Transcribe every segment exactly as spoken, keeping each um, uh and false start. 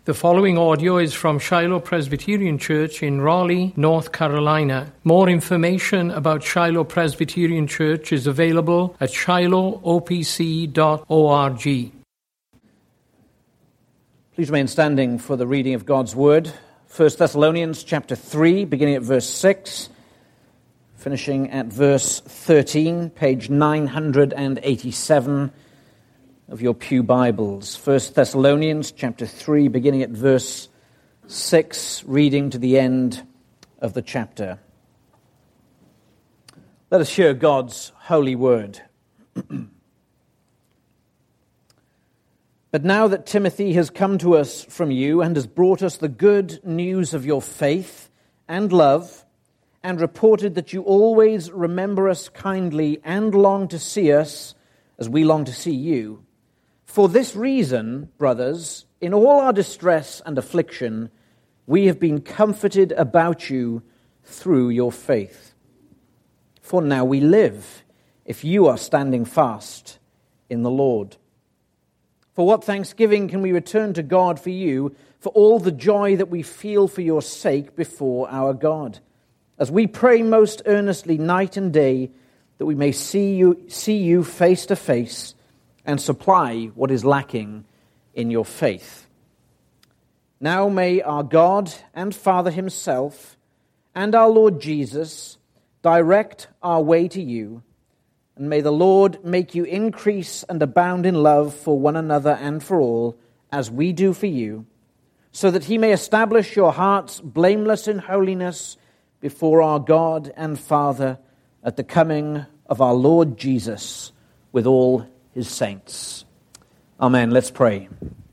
The following audio is from Shiloh Presbyterian Church in Raleigh, North Carolina. More information about Shiloh Presbyterian Church is available at shiloh o p c dot org. Please remain standing for the reading of God's Word. First Thessalonians chapter three, beginning at verse six, finishing at verse thirteen, page nine hundred eighty-seven of your pew Bibles. First Thessalonians chapter three, beginning at verse six, reading to the end of the chapter. Let us hear God's holy word. But now that Timothy has come to us from you and has brought us the good news of your faith and love, and reported that you always remember us kindly and long to see us as we long to see you, for this reason, brothers, in all our distress and affliction, we have been comforted about you through your faith. For now we live, if you are standing fast in the Lord. For what thanksgiving can we return to God for you, for all the joy that we feel for your sake before our God, as we pray most earnestly night and day, that we may see you, see you face to face, and supply what is lacking in your faith. Now may our God and Father himself and our Lord Jesus direct our way to you, and may the Lord make you increase and abound in love for one another and for all, as we do for you, so that he may establish your hearts blameless in holiness before our God and Father at the coming of our Lord Jesus with all his saints. Amen. Let's pray.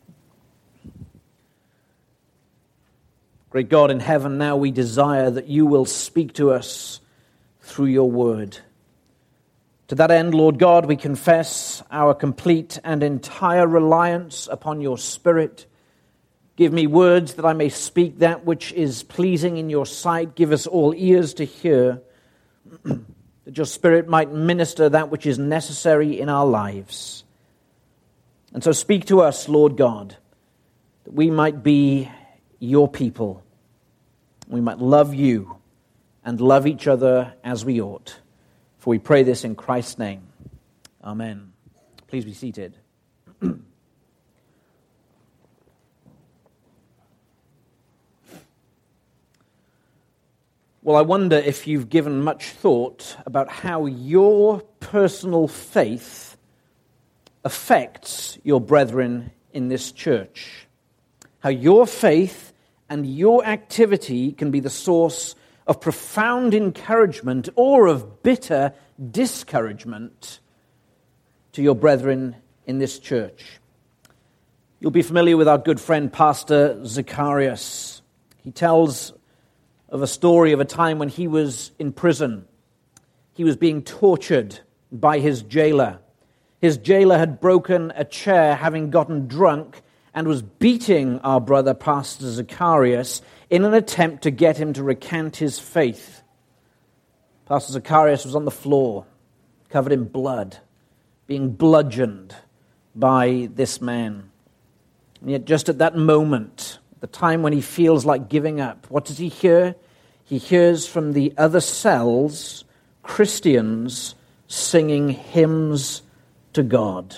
Great God in heaven, now we desire that you will speak to us through your word. To that end, Lord God, we confess our complete and entire reliance upon your Spirit. Give me words that I may speak that which is pleasing in your sight. Give us all ears to hear, that your Spirit might minister that which is necessary in our lives. And so speak to us, Lord God, that we might be your people. We might love you and love each other as we ought. For we pray this in Christ's name. Amen. Please be seated. Well, I wonder if you've given much thought about how your personal faith affects your brethren in this church. How your faith and your activity can be the source of profound encouragement or of bitter discouragement to your brethren in this church. You'll be familiar with our good friend, Pastor Zacharias. He tells of a story of a time when he was in prison. He was being tortured by his jailer. His jailer had broken a chair, having gotten drunk, and was beating our brother, Pastor Zacharias, in an attempt to get him to recant his faith. Pastor Zacharias was on the floor, covered in blood, being bludgeoned by this man. And yet just at that moment, the time when he feels like giving up, what does he hear? He hears from the other cells Christians singing hymns to God.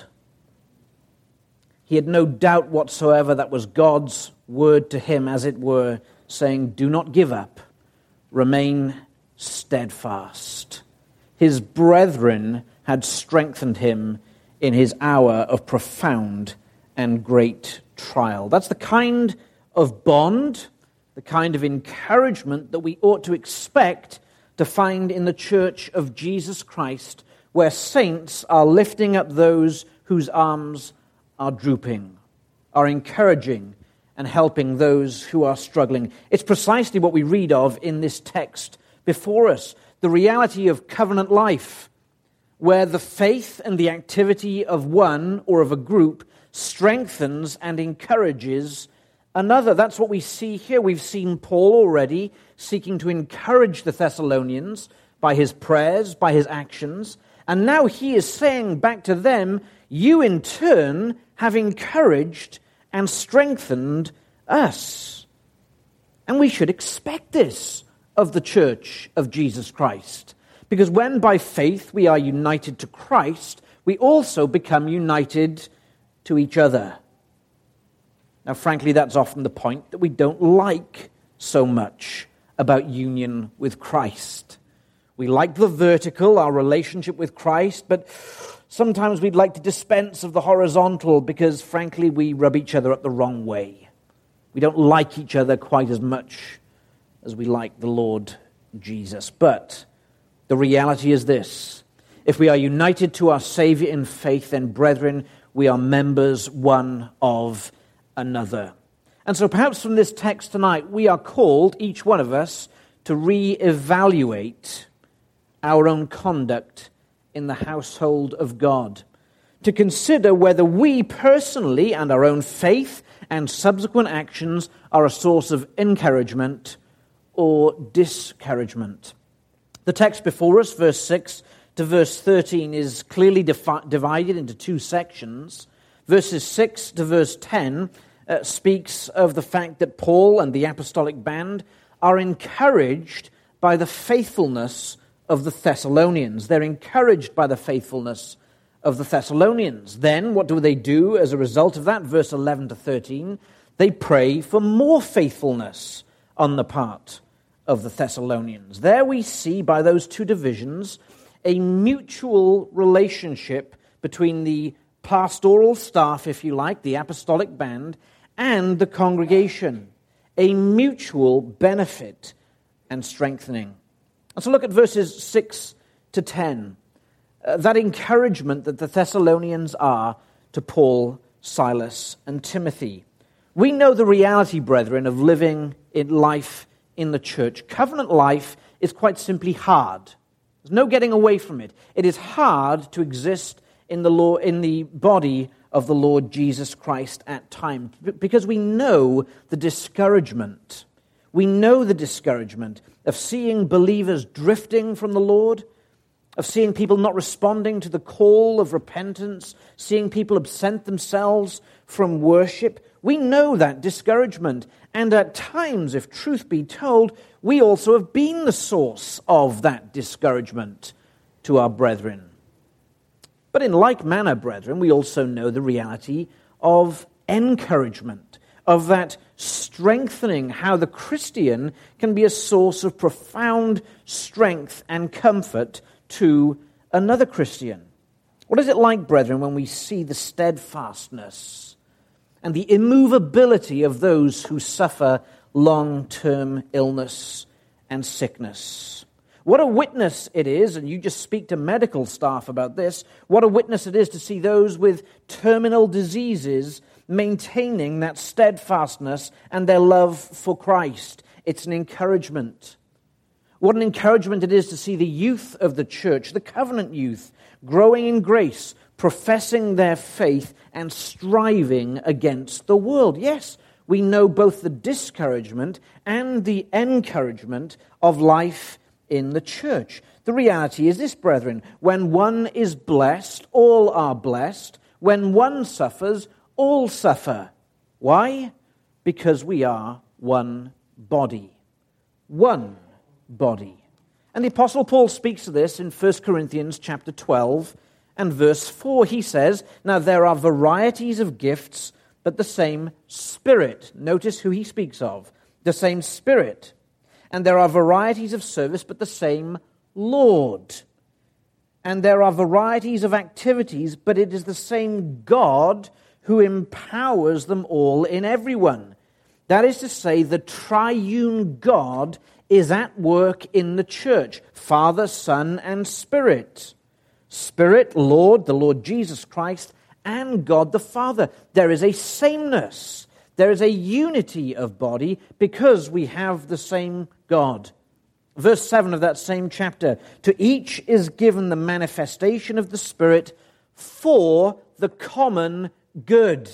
He had no doubt whatsoever that was God's word to him, as it were, saying, do not give up, remain steadfast. His brethren had strengthened him in his hour of profound and great trial. That's the kind of bond, the kind of encouragement that we ought to expect to find in the church of Jesus Christ, where saints are lifting up those whose arms are drooping, are encouraging and helping those who are struggling. It's precisely what we read of in this text before us, the reality of covenant life, where the faith and the activity of one or of a group strengthens and encourages another. That's what we see here. We've seen Paul already seeking to encourage the Thessalonians by his prayers, by his actions. And now he is saying back to them, you in turn have encouraged and strengthened us. And we should expect this of the church of Jesus Christ. Because when by faith we are united to Christ, we also become united to each other. Now, frankly, that's often the point that we don't like so much about union with Christ. We like the vertical, our relationship with Christ, but sometimes we'd like to dispense of the horizontal because, frankly, we rub each other up the wrong way. We don't like each other quite as much as we like the Lord Jesus. But the reality is this: if we are united to our Savior in faith, then, brethren, we are members one of another. And so perhaps from this text tonight, we are called, each one of us, to re-evaluate our own conduct in the household of God, to consider whether we personally and our own faith and subsequent actions are a source of encouragement or discouragement. The text before us, verse six to verse thirteen, is clearly defi- divided into two sections. Verses six to verse ten uh, speaks of the fact that Paul and the apostolic band are encouraged by the faithfulness of the Thessalonians. They're encouraged by the faithfulness of the Thessalonians. Then, what do they do as a result of that? Verse eleven to thirteen, they pray for more faithfulness on the part of the Thessalonians. There we see, by those two divisions, a mutual relationship between the pastoral staff, if you like, the apostolic band, and the congregation. A mutual benefit and strengthening. And so look at verses six to ten. Uh, that encouragement that the Thessalonians are to Paul, Silas, and Timothy. We know the reality, brethren, of living in life in the church. Covenant life is quite simply hard. There's no getting away from it. It is hard to exist in the law, in the body of the Lord Jesus Christ at times, because we know the discouragement. We know the discouragement of seeing believers drifting from the Lord, of seeing people not responding to the call of repentance, seeing people absent themselves from worship. We know that discouragement. And at times, if truth be told, we also have been the source of that discouragement to our brethren. But in like manner, brethren, we also know the reality of encouragement, of that strengthening, how the Christian can be a source of profound strength and comfort to another Christian. What is it like, brethren, when we see the steadfastness and the immovability of those who suffer long-term illness and sickness? What a witness it is, and you just speak to medical staff about this, what a witness it is to see those with terminal diseases maintaining that steadfastness and their love for Christ. It's an encouragement. What an encouragement it is to see the youth of the church, the covenant youth, growing in grace, professing their faith and striving against the world. Yes, we know both the discouragement and the encouragement of life in the church. The reality is this, brethren: when one is blessed, all are blessed. When one suffers, all suffer. Why? Because we are one body. One body. And the Apostle Paul speaks to this in First Corinthians chapter twelve and verse four. He says, now there are varieties of gifts, but the same Spirit. Notice who he speaks of. The same Spirit. And there are varieties of service, but the same Lord. And there are varieties of activities, but it is the same God who empowers them all in everyone. That is to say, the triune God is at work in the church. Father, Son, and Spirit. Spirit, Lord, the Lord Jesus Christ, and God the Father. There is a sameness. There is a unity of body because we have the same God. Verse seven of that same chapter. To each is given the manifestation of the Spirit for the common good.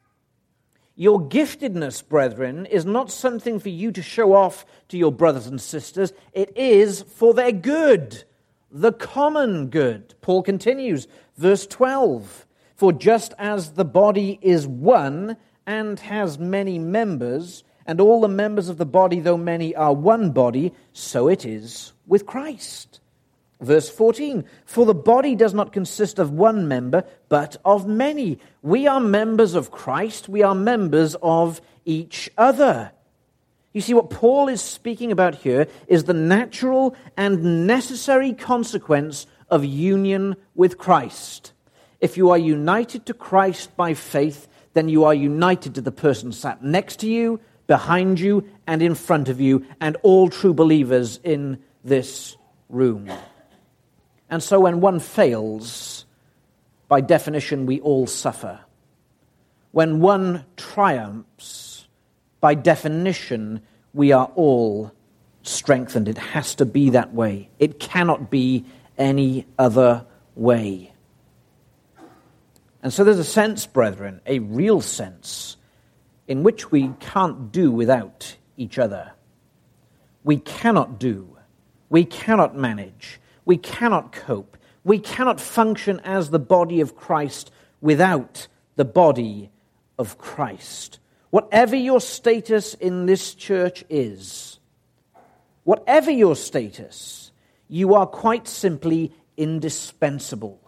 Your giftedness, brethren, is not something for you to show off to your brothers and sisters. It is for their good, the common good. Paul continues, verse twelve. For just as the body is one and has many members, and all the members of the body, though many, are one body, so it is with Christ. Verse fourteen, for the body does not consist of one member, but of many. We are members of Christ. We are members of each other. You see, what Paul is speaking about here is the natural and necessary consequence of union with Christ. If you are united to Christ by faith, then you are united to the person sat next to you, behind you, and in front of you, and all true believers in this room. And so when one fails, by definition, we all suffer. When one triumphs, by definition, we are all strengthened. It has to be that way. It cannot be any other way. And so there's a sense, brethren, a real sense, in which we can't do without each other. We cannot do. We cannot manage. We cannot cope. We cannot function as the body of Christ without the body of Christ. Whatever your status in this church is, whatever your status, you are quite simply indispensable.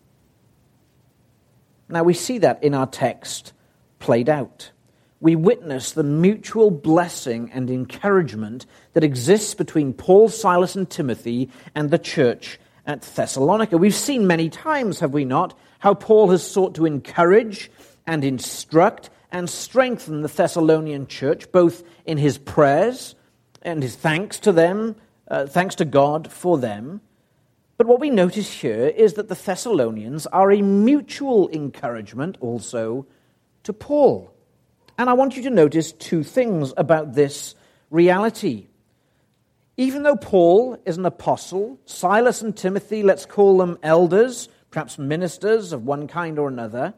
Now we see that in our text played out. We witness the mutual blessing and encouragement that exists between Paul, Silas, and Timothy and the church at Thessalonica. We've seen many times, have we not, how Paul has sought to encourage and instruct and strengthen the Thessalonian church, both in his prayers and his thanks to them, uh, thanks to God for them. But what we notice here is that the Thessalonians are a mutual encouragement also to Paul. And I want you to notice two things about this reality. Even though Paul is an apostle, Silas and Timothy, let's call them elders, perhaps ministers of one kind or another,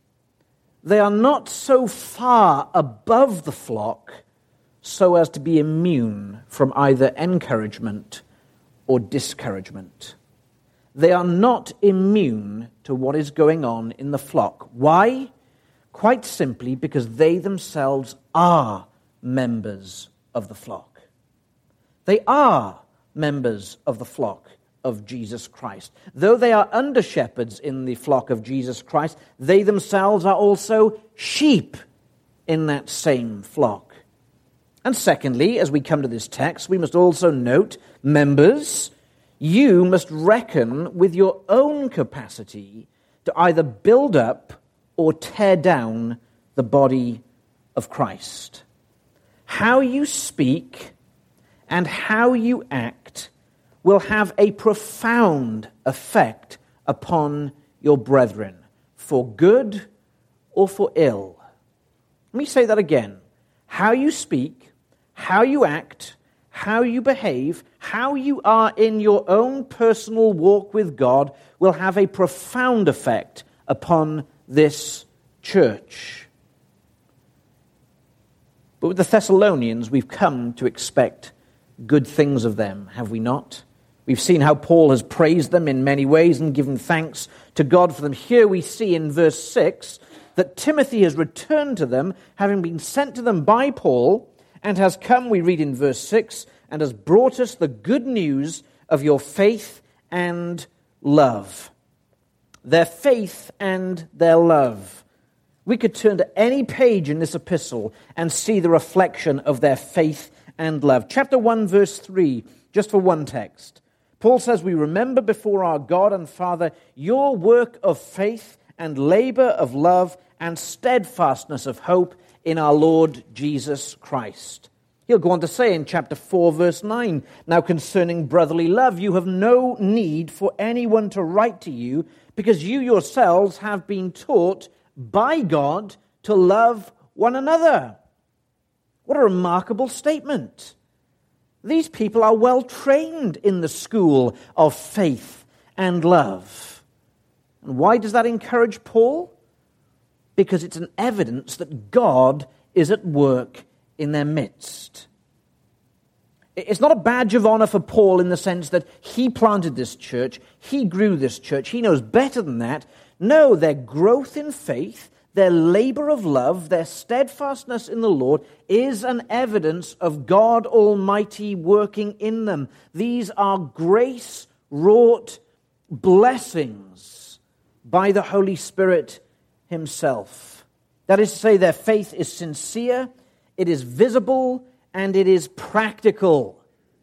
they are not so far above the flock so as to be immune from either encouragement or discouragement. They are not immune to what is going on in the flock. Why? Quite simply because they themselves are members of the flock. They are members of the flock of Jesus Christ. Though they are under-shepherds in the flock of Jesus Christ, they themselves are also sheep in that same flock. And secondly, as we come to this text, we must also note, members, you must reckon with your own capacity to either build up or tear down the body of Christ. How you speak and how you act will have a profound effect upon your brethren, for good or for ill. Let me say that again. How you speak, how you act, how you behave, how you are in your own personal walk with God will have a profound effect upon this church. But with the Thessalonians, we've come to expect good things of them, have we not? We've seen how Paul has praised them in many ways and given thanks to God for them. Here we see in verse six that Timothy has returned to them, having been sent to them by Paul, and has come, we read in verse six, and has brought us the good news of your faith and love. Their faith and their love. We could turn to any page in this epistle and see the reflection of their faith and love. Chapter one, verse three, just for one text. Paul says, we remember before our God and Father your work of faith and labor of love and steadfastness of hope in our Lord Jesus Christ. He'll go on to say in chapter four, verse nine, now concerning brotherly love, you have no need for anyone to write to you, because you yourselves have been taught by God to love one another. What a remarkable statement. These people are well trained in the school of faith and love. And why does that encourage Paul? Because it's an evidence that God is at work in their midst. It's not a badge of honor for Paul in the sense that he planted this church, he grew this church, he knows better than that. No, their growth in faith, their labor of love, their steadfastness in the Lord, is an evidence of God Almighty working in them. These are grace-wrought blessings by the Holy Spirit himself. That is to say, their faith is sincere, it is visible, and it is practical.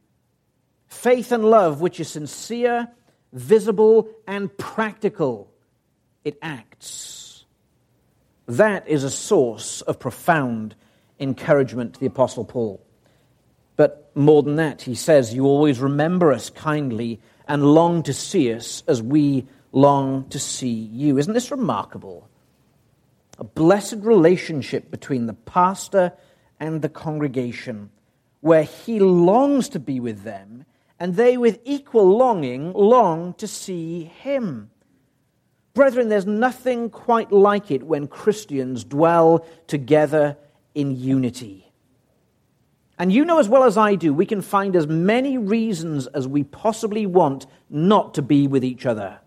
Faith and love which is sincere, visible, and practical. It acts. That is a source of profound encouragement to the Apostle Paul. But more than that, he says, you always remember us kindly and long to see us as we long to see you. Isn't this remarkable? A blessed relationship between the pastor and the congregation, where he longs to be with them, and they with equal longing long to see him. Brethren, there's nothing quite like it when Christians dwell together in unity. And you know as well as I do, we can find as many reasons as we possibly want not to be with each other.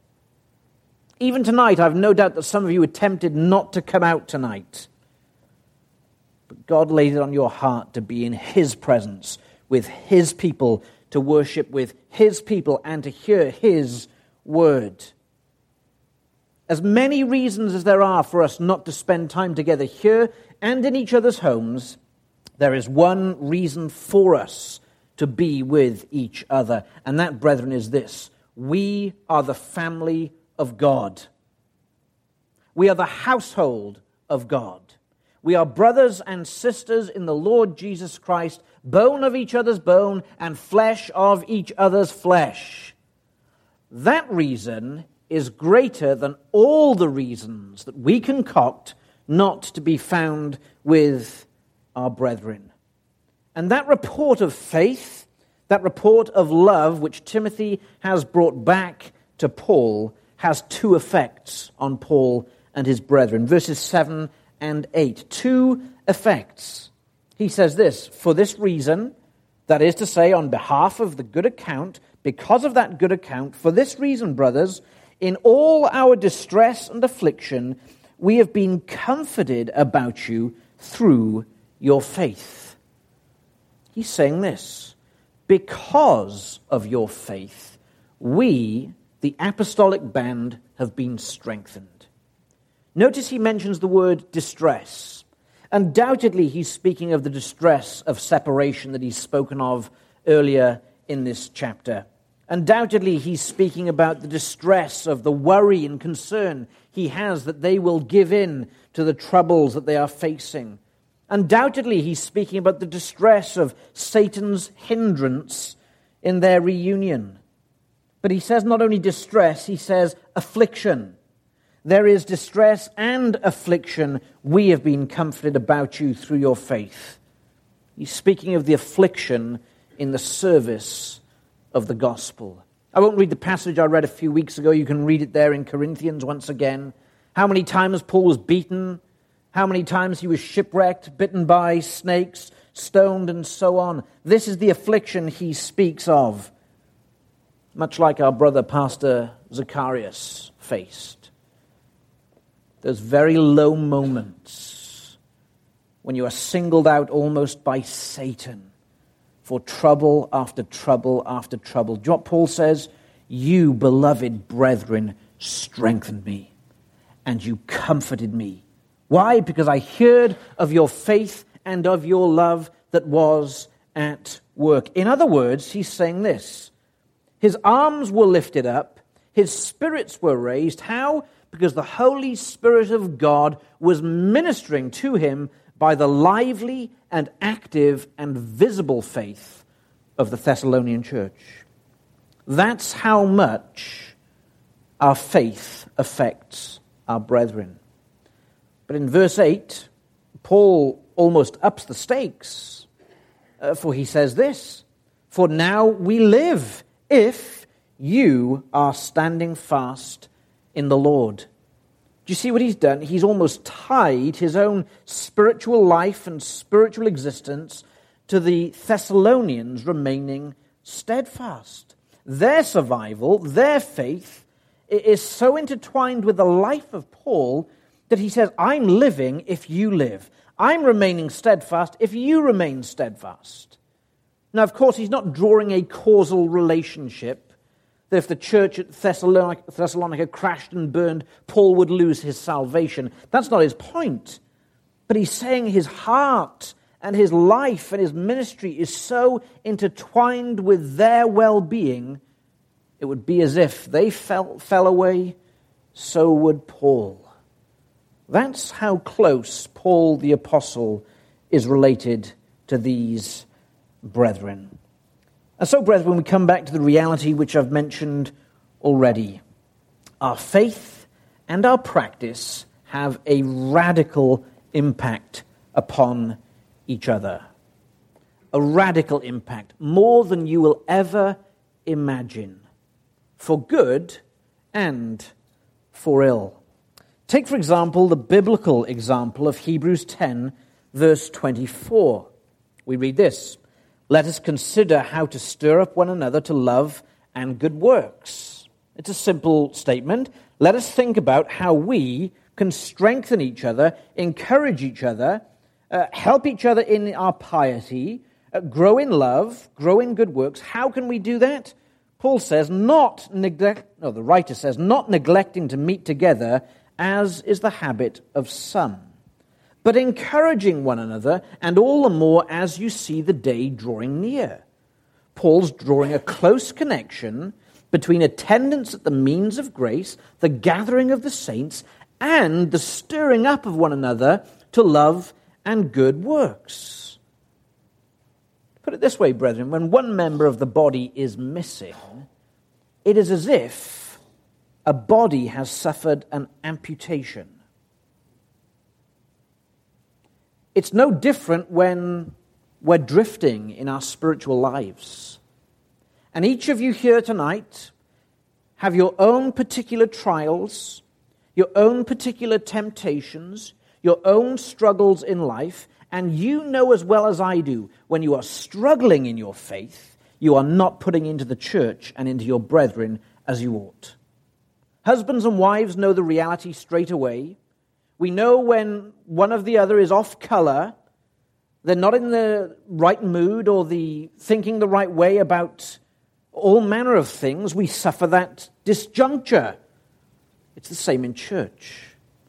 Even tonight, I've no doubt that some of you are tempted not to come out tonight. But God laid it on your heart to be in his presence, with his people, to worship with his people, and to hear his word. As many reasons as there are for us not to spend time together here and in each other's homes, there is one reason for us to be with each other. And that, brethren, is this: we are the family of God. We are the household of God. We are brothers and sisters in the Lord Jesus Christ, bone of each other's bone and flesh of each other's flesh. That reason is greater than all the reasons that we concoct not to be found with our brethren. And that report of faith, that report of love which Timothy has brought back to Paul, has two effects on Paul and his brethren. Verses seven and eight. Two effects. He says this: for this reason, that is to say, on behalf of the good account, because of that good account, for this reason, brothers, in all our distress and affliction, we have been comforted about you through your faith. He's saying this: because of your faith, we, the apostolic band, have been strengthened. Notice he mentions the word distress. Undoubtedly, he's speaking of the distress of separation that he's spoken of earlier in this chapter. Undoubtedly, he's speaking about the distress of the worry and concern he has that they will give in to the troubles that they are facing. Undoubtedly, he's speaking about the distress of Satan's hindrance in their reunion. But he says not only distress, he says affliction. There is distress and affliction. We have been comforted about you through your faith. He's speaking of the affliction in the service of the gospel. I won't read the passage I read a few weeks ago. You can read it there in Corinthians once again. How many times Paul was beaten, how many times he was shipwrecked, bitten by snakes, stoned, and so on. This is the affliction he speaks of, much like our brother Pastor Zacharias faced. Those very low moments when you are singled out almost by Satan for trouble after trouble after trouble. Do you know what Paul says? You, beloved brethren, strengthened me, and you comforted me. Why? Because I heard of your faith and of your love that was at work. In other words, he's saying this: his arms were lifted up, his spirits were raised. How? Because the Holy Spirit of God was ministering to him by the lively and active and visible faith of the Thessalonian church. That's how much our faith affects our brethren. But in verse eight, Paul almost ups the stakes, uh, for he says this: for now we live if you are standing fast in the Lord. Do you see what he's done? He's almost tied his own spiritual life and spiritual existence to the Thessalonians remaining steadfast. Their survival, their faith, is so intertwined with the life of Paul that he says, I'm living if you live. I'm remaining steadfast if you remain steadfast. Now, of course, he's not drawing a causal relationship that if the church at Thessalonica, Thessalonica crashed and burned, Paul would lose his salvation. That's not his point. But he's saying his heart and his life and his ministry is so intertwined with their well-being, it would be as if they fell, fell away, so would Paul. That's how close Paul the Apostle is related to these brethren. And so, brethren, we come back to the reality which I've mentioned already. Our faith and our practice have a radical impact upon each other. A radical impact, more than you will ever imagine, for good and for ill. Take, for example, the biblical example of Hebrews ten, verse twenty-four. We read this, "Let us consider how to stir up one another to love and good works." It's a simple statement. Let us think about how we can strengthen each other, encourage each other, uh, help each other in our piety, uh, grow in love, grow in good works. How can we do that? Paul says, not neglect, no, the writer says, not neglecting to meet together, as is the habit of some, but encouraging one another, and all the more as you see the day drawing near. Paul's drawing a close connection between attendance at the means of grace, the gathering of the saints, and the stirring up of one another to love and good works. Put it this way, brethren, when one member of the body is missing, it is as if a body has suffered an amputation. It's no different when we're drifting in our spiritual lives. And each of you here tonight have your own particular trials, your own particular temptations, your own struggles in life, and you know as well as I do, when you are struggling in your faith, you are not putting into the church and into your brethren as you ought. Husbands and wives know the reality straight away. We know when one of the other is off color, they're not in the right mood or the thinking the right way about all manner of things. We suffer that disjuncture. It's the same in church.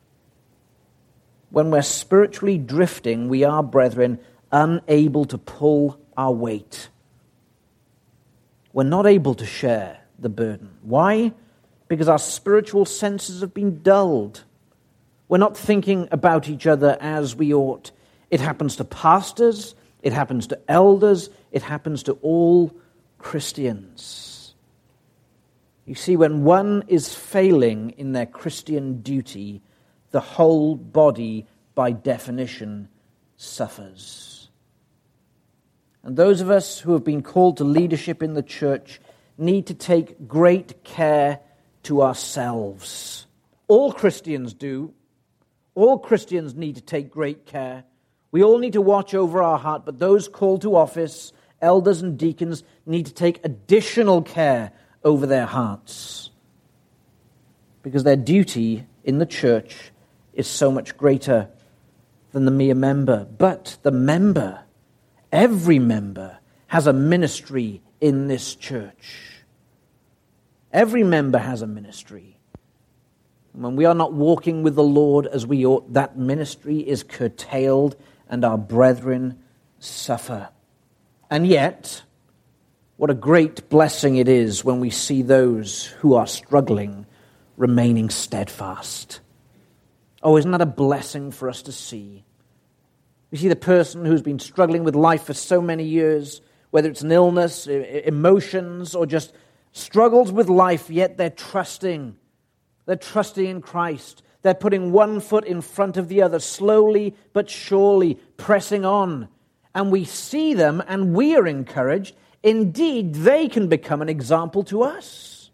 When we're spiritually drifting, we are, brethren, unable to pull our weight. We're not able to share the burden. Why? Because our spiritual senses have been dulled. We're not thinking about each other as we ought. It happens to pastors, it happens to elders, it happens to all Christians. You see, when one is failing in their Christian duty, the whole body, by definition, suffers. And those of us who have been called to leadership in the church need to take great care to ourselves. All Christians do. All Christians need to take great care. We all need to watch over our heart, but those called to office, elders and deacons, need to take additional care over their hearts, because their duty in the church is so much greater than the mere member. But the member, every member, has a ministry in this church. Every member has a ministry. When we are not walking with the Lord as we ought, that ministry is curtailed and our brethren suffer. And yet, what a great blessing it is when we see those who are struggling remaining steadfast. Oh, isn't that a blessing for us to see? We see the person who's been struggling with life for so many years, whether it's an illness, emotions, or just struggles with life, yet they're trusting. They're trusting in Christ. They're putting one foot in front of the other, slowly but surely pressing on. And we see them and we are encouraged. Indeed, they can become an example to us.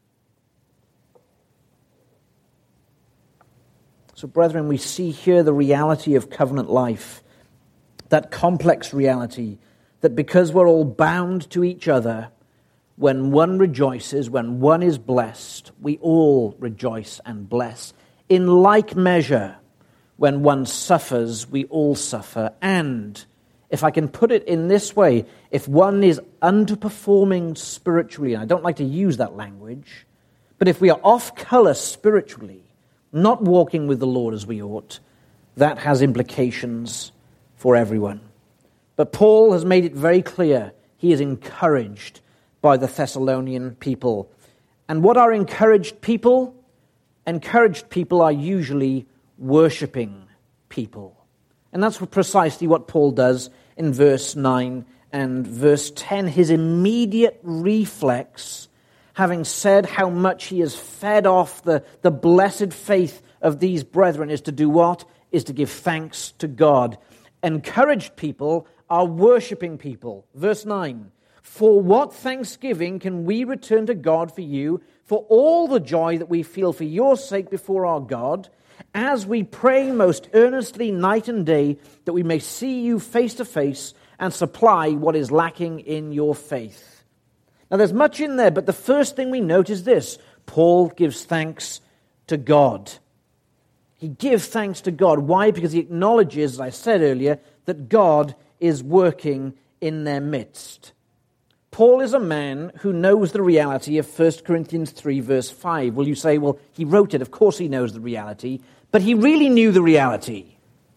So, brethren, we see here the reality of covenant life, that complex reality that because we're all bound to each other, when one rejoices, when one is blessed, we all rejoice and bless In like measure, when one suffers, we all suffer. And, if I can put it in this way, if one is underperforming spiritually, and I don't like to use that language, but if we are off color spiritually, not walking with the Lord as we ought, that has implications for everyone. But Paul has made it very clear he is encouraged by the Thessalonian people. And what are encouraged people? Encouraged people are usually worshipping people. And that's precisely what Paul does in verse nine and verse ten. His immediate reflex, having said how much he has fed off the, the blessed faith of these brethren, is to do what? Is to give thanks to God. Encouraged people are worshipping people. Verse nine, for what thanksgiving can we return to God for you, for all the joy that we feel for your sake before our God, as we pray most earnestly night and day, that we may see you face to face and supply what is lacking in your faith. Now there's much in there, but the first thing we note is this: Paul gives thanks to God. He gives thanks to God. Why? Because he acknowledges, as I said earlier, that God is working in their midst. Paul is a man who knows the reality of First Corinthians three, verse five. Well, you say, well, he wrote it. Of course he knows the reality. But he really knew the reality.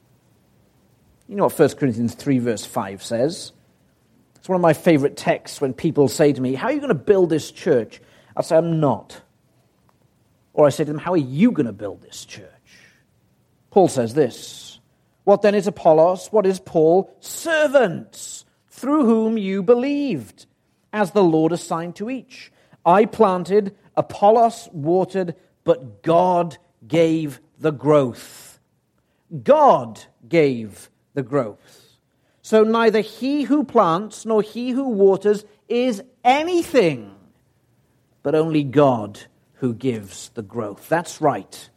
You know what First Corinthians three, verse five says? It's one of my favorite texts when people say to me, how are you going to build this church? I'll say, I'm not. Or I say to them, how are you going to build this church? Paul says this: what then is Apollos? What is Paul? Servants, through whom you believed, as the Lord assigned to each. I planted, Apollos watered, but God gave the growth. God gave the growth. So neither he who plants nor he who waters is anything, but only God who gives the growth. That's right.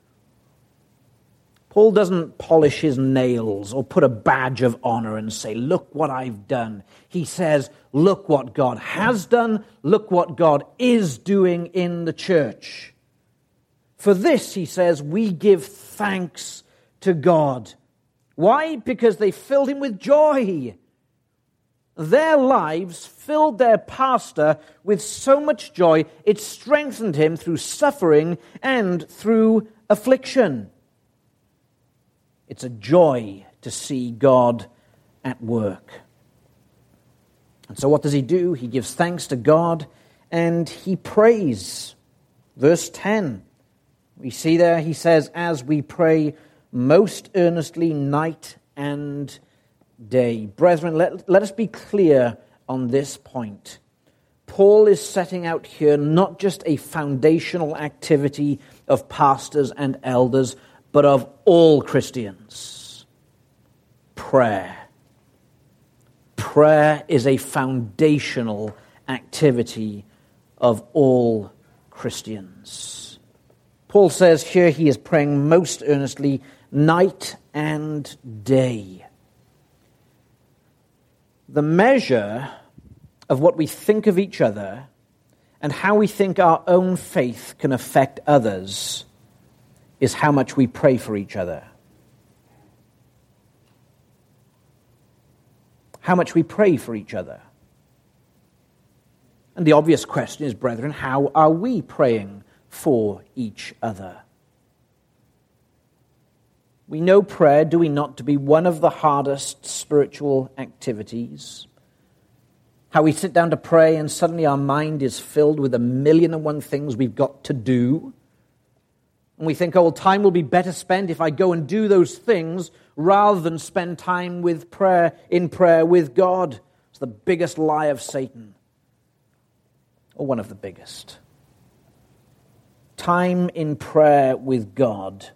Paul doesn't polish his nails or put a badge of honor and say, look what I've done. He says, look what God has done. Look what God is doing in the church. For this, he says, we give thanks to God. Why? Because they filled him with joy. Their lives filled their pastor with so much joy, it strengthened him through suffering and through affliction. It's a joy to see God at work. And so what does he do? He gives thanks to God and he prays. Verse ten, we see there, he says, as we pray most earnestly night and day. Brethren, let, let us be clear on this point. Paul is setting out here not just a foundational activity of pastors and elders, but of all Christians. Prayer. Prayer is a foundational activity of all Christians. Paul says here he is praying most earnestly night and day. The measure of what we think of each other and how we think our own faith can affect others is how much we pray for each other. How much we pray for each other. And the obvious question is, brethren, how are we praying for each other? We know prayer, do we not, to be one of the hardest spiritual activities. How we sit down to pray and suddenly our mind is filled with a million and one things we've got to do. And we think, oh, well, time will be better spent if I go and do those things rather than spend time with prayer, in prayer with God. It's the biggest lie of Satan. Or one of the biggest. Time in prayer with God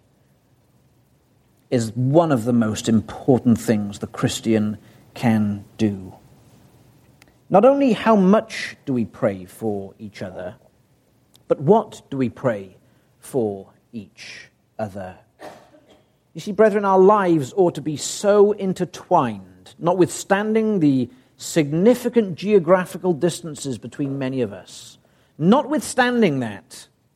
is one of the most important things the Christian can do. Not only how much do we pray for each other, but what do we pray for each other? You see, brethren, our lives ought to be so intertwined, notwithstanding the significant geographical distances between many of us. Notwithstanding that,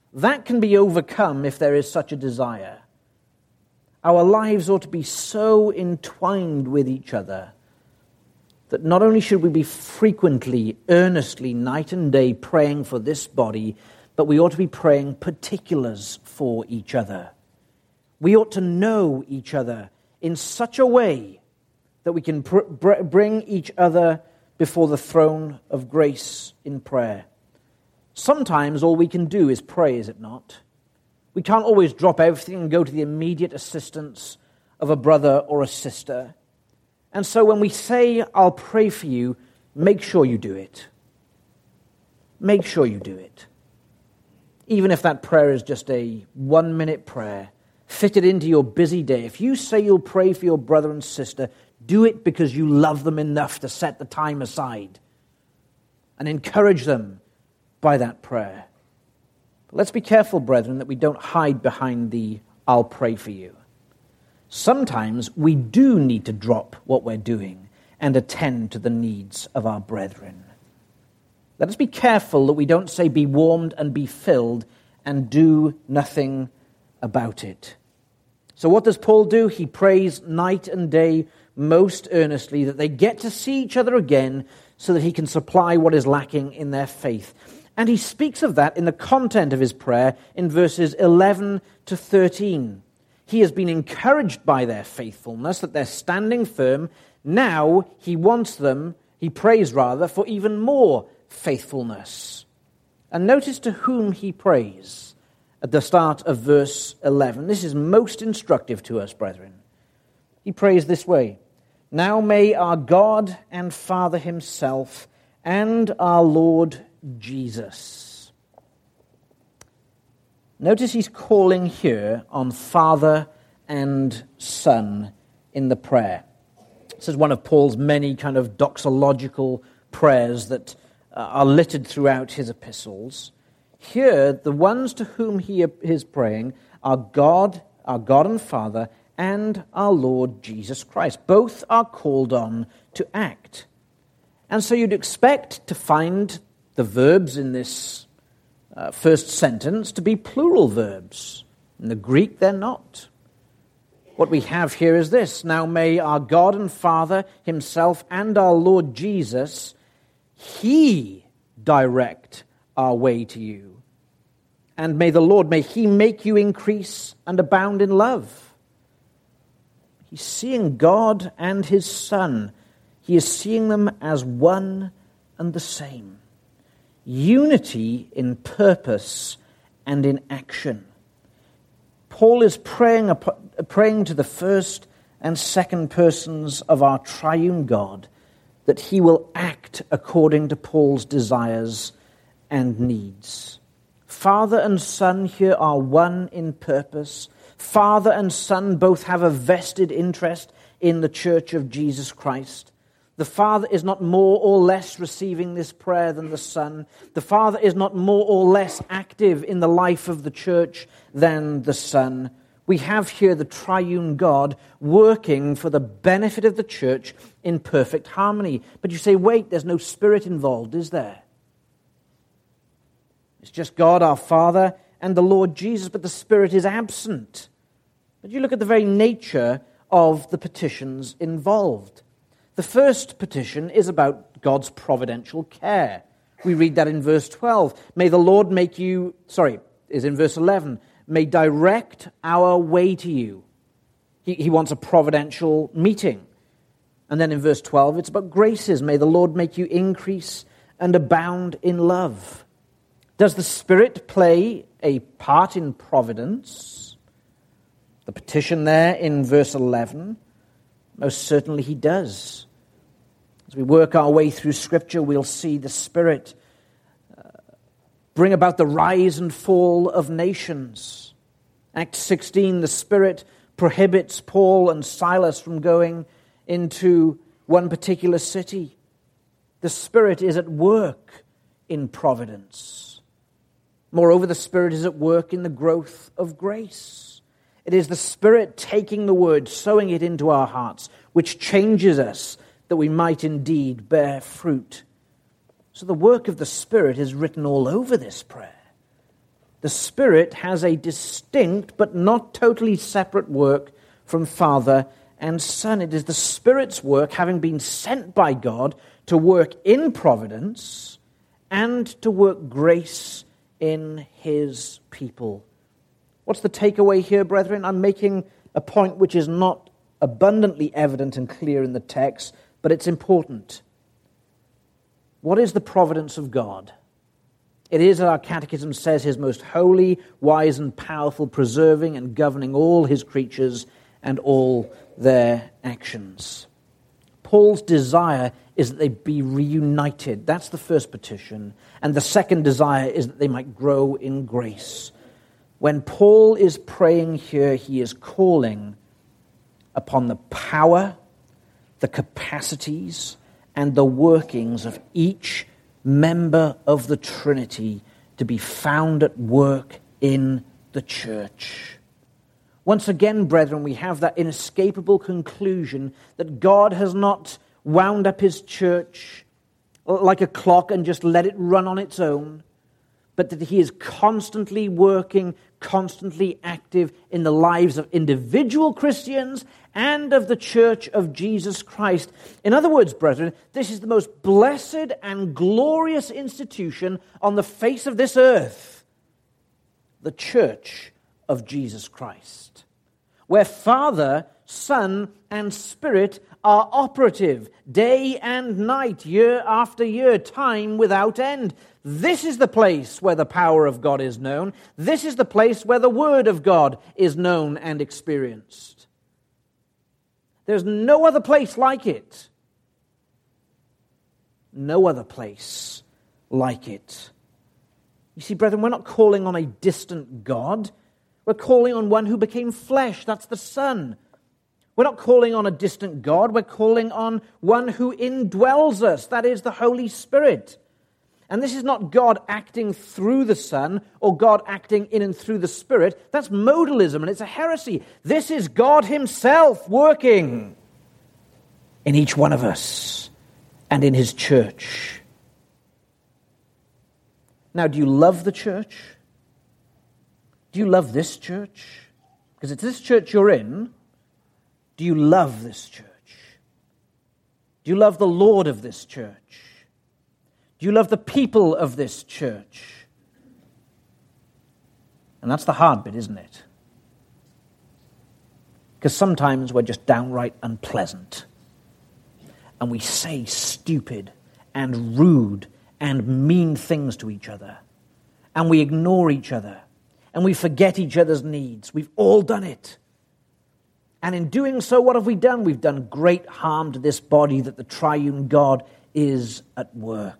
That can be overcome if there is such a desire. Our lives ought to be so entwined with each other that not only should we be frequently, earnestly, night and day praying for this body, but we ought to be praying particulars for each other. We ought to know each other in such a way that we can pr- br- bring each other before the throne of grace in prayer. Sometimes all we can do is pray, is it not? We can't always drop everything and go to the immediate assistance of a brother or a sister. And so when we say, I'll pray for you, make sure you do it. Make sure you do it. Even if that prayer is just a one-minute prayer, fit it into your busy day. If you say you'll pray for your brother and sister, do it because you love them enough to set the time aside and encourage them by that prayer. But let's be careful, brethren, that we don't hide behind the I'll pray for you. Sometimes we do need to drop what we're doing and attend to the needs of our brethren. Let us be careful that we don't say be warmed and be filled and do nothing about it. So what does Paul do? He prays night and day most earnestly that they get to see each other again so that he can supply what is lacking in their faith. And he speaks of that in the content of his prayer in verses eleven to thirteen. He has been encouraged by their faithfulness, that they're standing firm. Now he wants them, he prays rather, for even more faithfulness. And notice to whom he prays at the start of verse eleven. This is most instructive to us, brethren. He prays this way: Now may our God and Father himself and our Lord Jesus. Notice he's calling here on Father and Son in the prayer. This is one of Paul's many kind of doxological prayers that uh, are littered throughout his epistles. Here, the ones to whom he is praying are God, our God and Father, and our Lord Jesus Christ. Both are called on to act. And so you'd expect to find the verbs in this uh, first sentence to be plural verbs. In the Greek, they're not. What we have here is this: Now may our God and Father himself and our Lord Jesus, he direct our way to you. And may the Lord, may he make you increase and abound in love. He's seeing God and his Son. He is seeing them as one and the same. Unity in purpose and in action. Paul is praying, praying to the first and second persons of our triune God that he will act according to Paul's desires and needs. Father and Son here are one in purpose. Father and Son both have a vested interest in the church of Jesus Christ. The Father is not more or less receiving this prayer than the Son. The Father is not more or less active in the life of the church than the Son. We have here the triune God working for the benefit of the church in perfect harmony. But you say, wait, there's no Spirit involved, is there? It's just God our Father and the Lord Jesus, but the Spirit is absent. But you look at the very nature of the petitions involved. The first petition is about God's providential care. We read that in verse twelve. May the Lord make you, sorry, is in verse eleven. May direct our way to you. He, he wants a providential meeting. And then in verse twelve, it's about graces. May the Lord make you increase and abound in love. Does the Spirit play a part in providence? The petition there in verse eleven, most certainly he does. As we work our way through Scripture, we'll see the Spirit uh, bring about the rise and fall of nations. Acts sixteen, the Spirit prohibits Paul and Silas from going into one particular city. The Spirit is at work in providence. Moreover, the Spirit is at work in the growth of grace. It is the Spirit taking the word, sowing it into our hearts, which changes us, that we might indeed bear fruit. So the work of the Spirit is written all over this prayer. The Spirit has a distinct but not totally separate work from Father and Son. It is the Spirit's work, having been sent by God to work in providence and to work grace in His people. What's the takeaway here, brethren? I'm making a point which is not abundantly evident and clear in the text, but it's important. What is the providence of God? It is, as our catechism says, His most holy, wise, and powerful, preserving and governing all His creatures and all their actions. Paul's desire is that they be reunited. That's the first petition. And the second desire is that they might grow in grace. When Paul is praying here, he is calling upon the power, the capacities, and the workings of each member of the Trinity to be found at work in the church. Once again, brethren, we have that inescapable conclusion that God has not wound up His church like a clock and just let it run on its own, but that He is constantly working, constantly active in the lives of individual Christians and of the church of Jesus Christ. In other words, brethren, this is the most blessed and glorious institution on the face of this earth, the church of Jesus Christ, where Father, Son, and Spirit are operative day and night, year after year, time without end. This is the place where the power of God is known. This is the place where the Word of God is known and experienced. There's no other place like it. No other place like it. You see, brethren, we're not calling on a distant God. We're calling on one who became flesh. That's the Son. We're not calling on a distant God. We're calling on one who indwells us. That is the Holy Spirit. And this is not God acting through the Son or God acting in and through the Spirit. That's modalism, and it's a heresy. This is God Himself working in each one of us and in His church. Now, do you love the church? Do you love this church? Because it's this church you're in. Do you love this church? Do you love the Lord of this church? Do you love the people of this church? And that's the hard bit, isn't it? Because sometimes we're just downright unpleasant. And we say stupid and rude and mean things to each other. And we ignore each other. And we forget each other's needs. We've all done it. And in doing so, what have we done? We've done great harm to this body that the triune God is at work.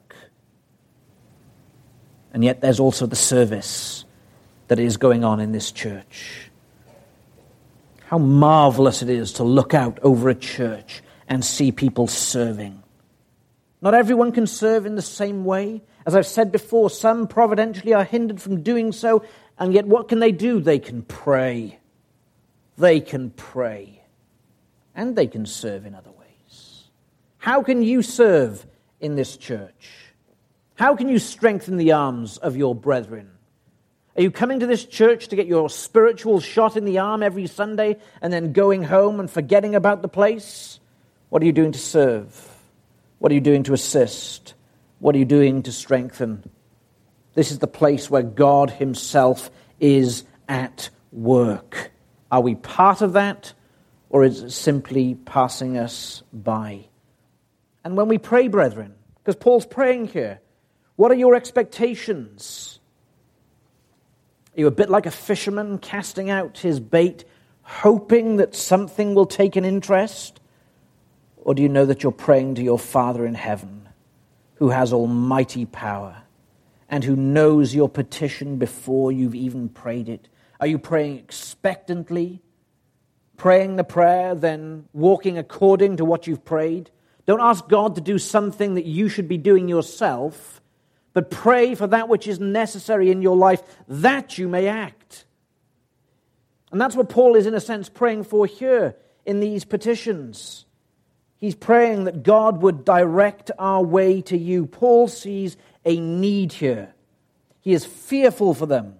And yet there's also the service that is going on in this church. How marvelous it is to look out over a church and see people serving. Not everyone can serve in the same way. As I've said before, some providentially are hindered from doing so, and yet what can they do? They can pray. They can pray. And they can serve in other ways. How can you serve in this church? How can you strengthen the arms of your brethren? Are you coming to this church to get your spiritual shot in the arm every Sunday and then going home and forgetting about the place? What are you doing to serve? What are you doing to assist? What are you doing to strengthen? This is the place where God Himself is at work. Are we part of that, or is it simply passing us by? And when we pray, brethren, because Paul's praying here, what are your expectations? Are you a bit like a fisherman casting out his bait, hoping that something will take an interest? Or do you know that you're praying to your Father in heaven, who has almighty power, and who knows your petition before you've even prayed it? Are you praying expectantly, praying the prayer, then walking according to what you've prayed? Don't ask God to do something that you should be doing yourself, but pray for that which is necessary in your life, that you may act. And that's what Paul is, in a sense, praying for here in these petitions. He's praying that God would direct our way to you. Paul sees a need here. He is fearful for them.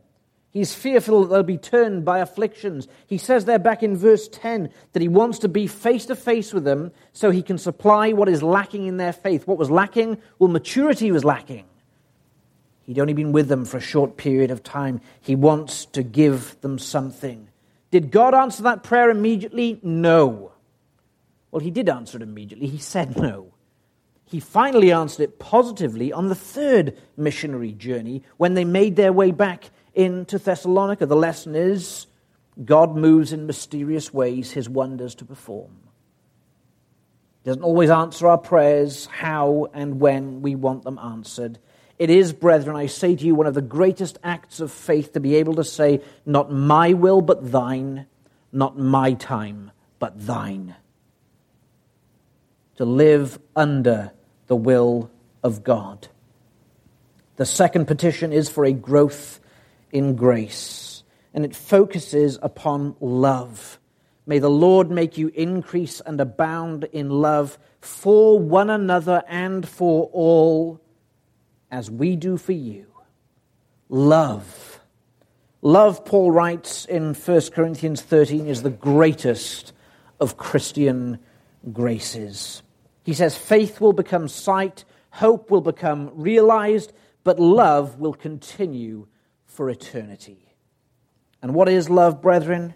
He's fearful that they'll be turned by afflictions. He says there back in verse ten that he wants to be face to face with them so he can supply what is lacking in their faith. What was lacking? Well, maturity was lacking. He'd only been with them for a short period of time. He wants to give them something. Did God answer that prayer immediately? No. Well, he did answer it immediately. He said no. He finally answered it positively on the third missionary journey when they made their way back into Thessalonica. The lesson is, God moves in mysterious ways his wonders to perform. He doesn't always answer our prayers how and when we want them answered. It is, brethren, I say to you, one of the greatest acts of faith to be able to say, not my will but thine, not my time but thine. To live under the will of God. The second petition is for a growth in grace, and it focuses upon love. May the Lord make you increase and abound in love for one another and for all, as we do for you. Love. Love, Paul writes in First Corinthians thirteen, is the greatest of Christian graces. He says faith will become sight, hope will become realized, but love will continue for eternity. And what is love, brethren?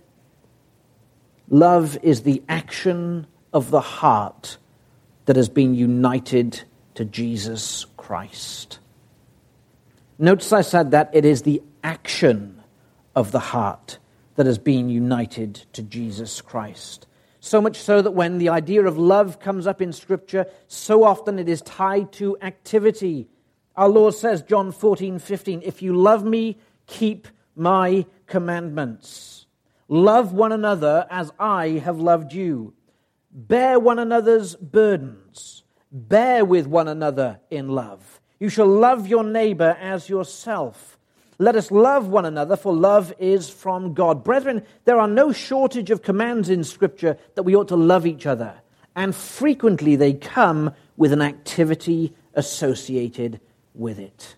Love is the action of the heart that has been united to Jesus Christ. Notice I said that it is the action of the heart that has been united to Jesus Christ. So much so that when the idea of love comes up in Scripture, so often it is tied to activity. Our Lord says, John fourteen fifteen, if you love me, keep my commandments. Love one another as I have loved you. Bear one another's burdens. Bear with one another in love. You shall love your neighbor as yourself. Let us love one another, for love is from God. Brethren, there are no shortage of commands in Scripture that we ought to love each other. And frequently they come with an activity associated with it.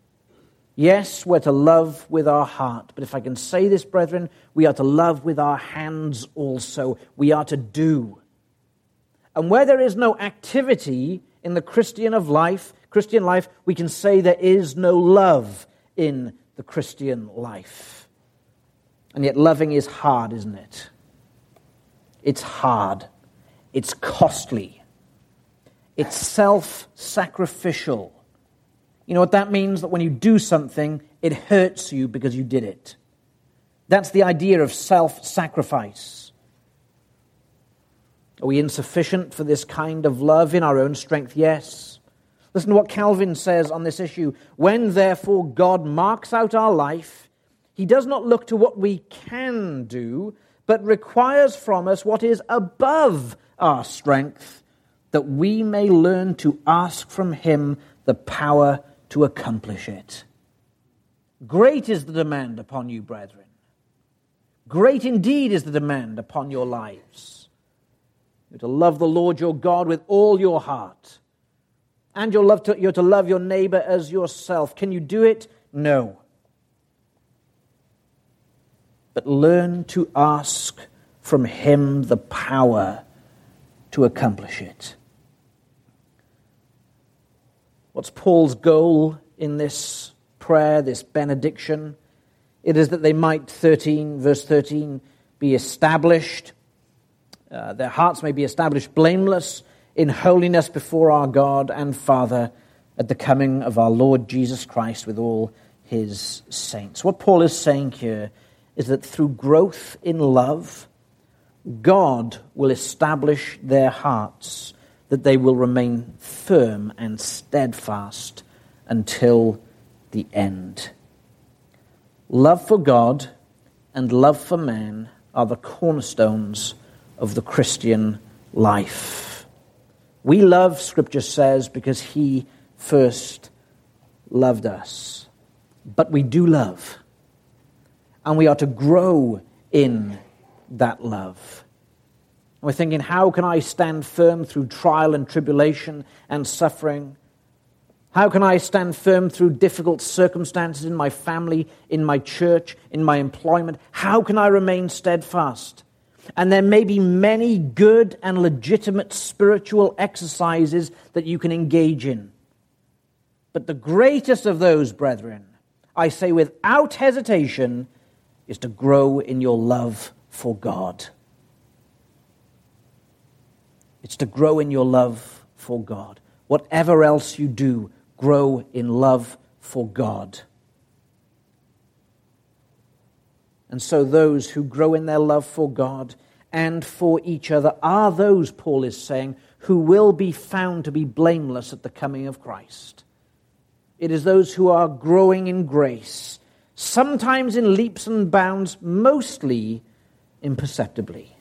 Yes, we're to love with our heart. But if I can say this, brethren, we are to love with our hands also. We are to do. And where there is no activity in the Christian of life, Christian life, we can say there is no love in the Christian life. And yet loving is hard, isn't it? It's hard. It's costly. It's self-sacrificial. You know what that means? That when you do something, it hurts you because you did it. That's the idea of self-sacrifice. Are we insufficient for this kind of love in our own strength? Yes. Listen to what Calvin says on this issue. When, therefore, God marks out our life, he does not look to what we can do, but requires from us what is above our strength, that we may learn to ask from him the power to accomplish it. Great is the demand upon you, brethren. Great indeed is the demand upon your lives. You're to love the Lord your God with all your heart. And you're, love to, you're to love your neighbor as yourself. Can you do it? No. But learn to ask from him the power to accomplish it. What's Paul's goal in this prayer, this benediction? It is that they might, thirteen, verse thirteen, be established. Uh, their hearts may be established blameless in holiness before our God and Father at the coming of our Lord Jesus Christ with all his saints. What Paul is saying here is that through growth in love, God will establish their hearts, that they will remain firm and steadfast until the end. Love for God and love for man are the cornerstones of the Christian life. We love, Scripture says, because he first loved us. But we do love. And we are to grow in that love. And we're thinking, how can I stand firm through trial and tribulation and suffering? How can I stand firm through difficult circumstances in my family, in my church, in my employment? How can I remain steadfast? And there may be many good and legitimate spiritual exercises that you can engage in. But the greatest of those, brethren, I say without hesitation, is to grow in your love for God. It's to grow in your love for God. Whatever else you do, grow in love for God. And so those who grow in their love for God and for each other are those, Paul is saying, who will be found to be blameless at the coming of Christ. It is those who are growing in grace, sometimes in leaps and bounds, mostly imperceptibly.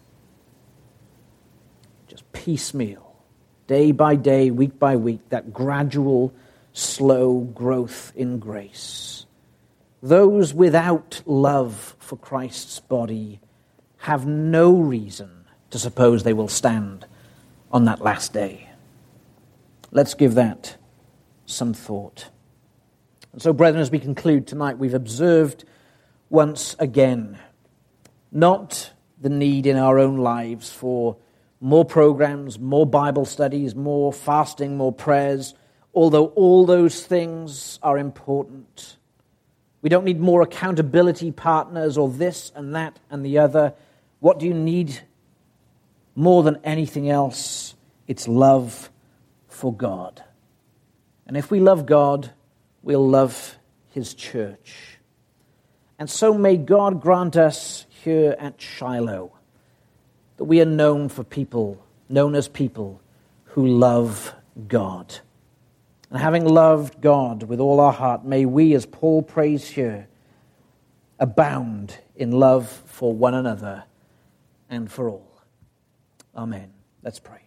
Just piecemeal. Day by day, week by week, that gradual, slow growth in grace. Those without love for Christ's body have no reason to suppose they will stand on that last day. Let's give that some thought. And so, brethren, as we conclude tonight, we've observed once again not the need in our own lives for more programs, more Bible studies, more fasting, more prayers, although all those things are important. We don't need more accountability partners or this and that and the other. What do you need more than anything else? It's love for God. And if we love God, we'll love His church. And so may God grant us here at Shiloh that we are known for people, known as people who love God. And having loved God with all our heart, may we, as Paul prays here, abound in love for one another and for all. Amen. Let's pray.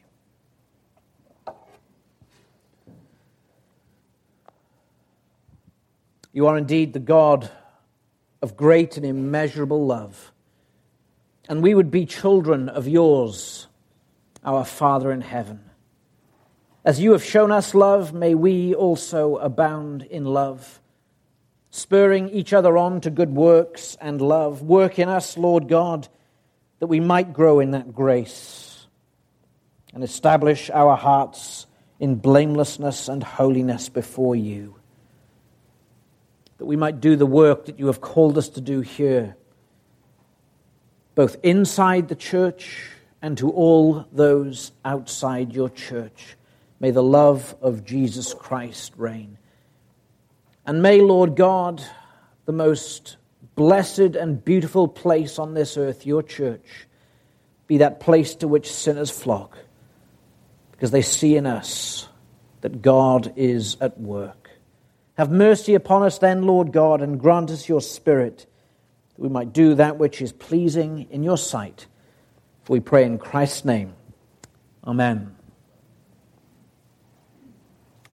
You are indeed the God of great and immeasurable love. And we would be children of yours, our Father in heaven. As you have shown us love, may we also abound in love, spurring each other on to good works and love. Work in us, Lord God, that we might grow in that grace and establish our hearts in blamelessness and holiness before you, that we might do the work that you have called us to do here, both inside the church and to all those outside your church. May the love of Jesus Christ reign. And may, Lord God, the most blessed and beautiful place on this earth, your church, be that place to which sinners flock, because they see in us that God is at work. Have mercy upon us then, Lord God, and grant us your Spirit, that we might do that which is pleasing in your sight. For we pray in Christ's name. Amen.